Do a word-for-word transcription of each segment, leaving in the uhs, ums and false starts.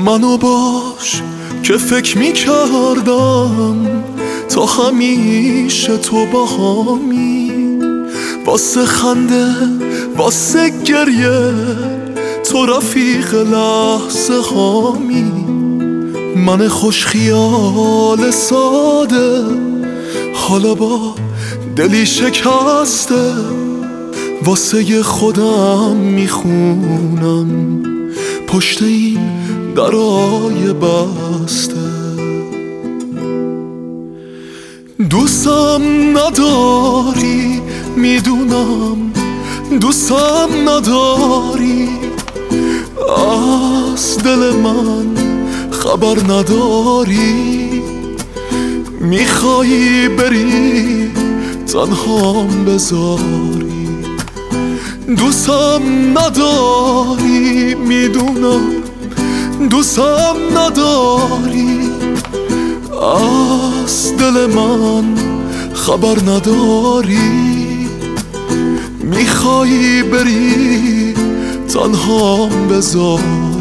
منو باش که فکر میکردم تا همیشه تو با همی، واسه خنده واسه گریه تو رفیق لحظه هامی. من خوش خیال ساده حالا با دلی شکسته واسه خودم میخونم پشت این درای بسته. دوستم نداری میدونم، دوستم نداری، از دل من خبر نداری. میخوایی بری تنهام بذاری، دوستم نداری میدونم، دوستم نداری، از دل من خبر نداری. میخوایی بری تنهام بذاری.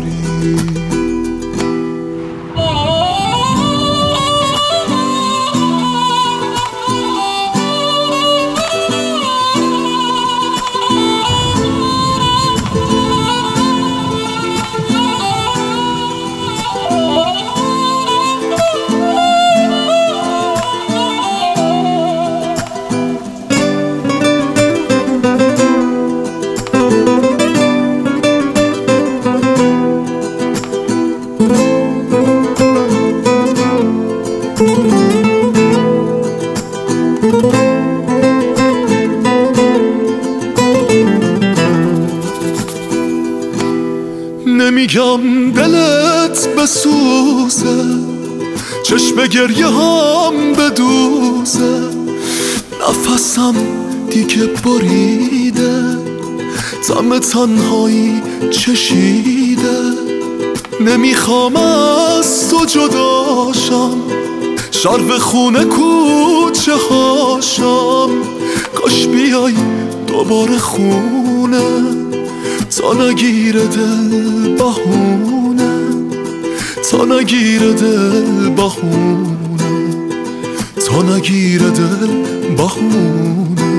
نمیگم دلت بسوزه، چشم گریه هم بدوزه، نفسم دیگه بریده، طعم تنهایی چشیده. نمیخوام از تو جداشم، شرب خونه کوچه هاشم، کاش بیای دوباره خونه تا نگیره دل بهونه، تا نگیره دل بهونه، تا نگیره دل بهونه.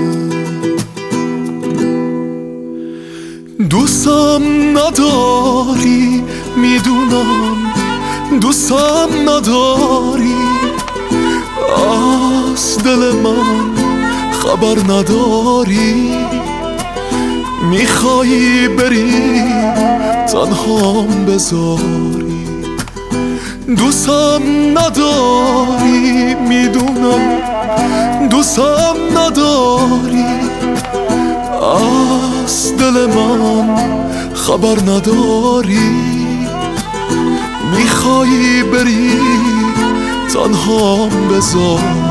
دوستم نداری میدونم، دوستم نداری، از دل من خبر نداری. میخوایی بری تنهام بذاری، دوستم نداری میدونم، دوستم نداری، از دل من خبر نداری. میخوایی بری تنهام بذاری.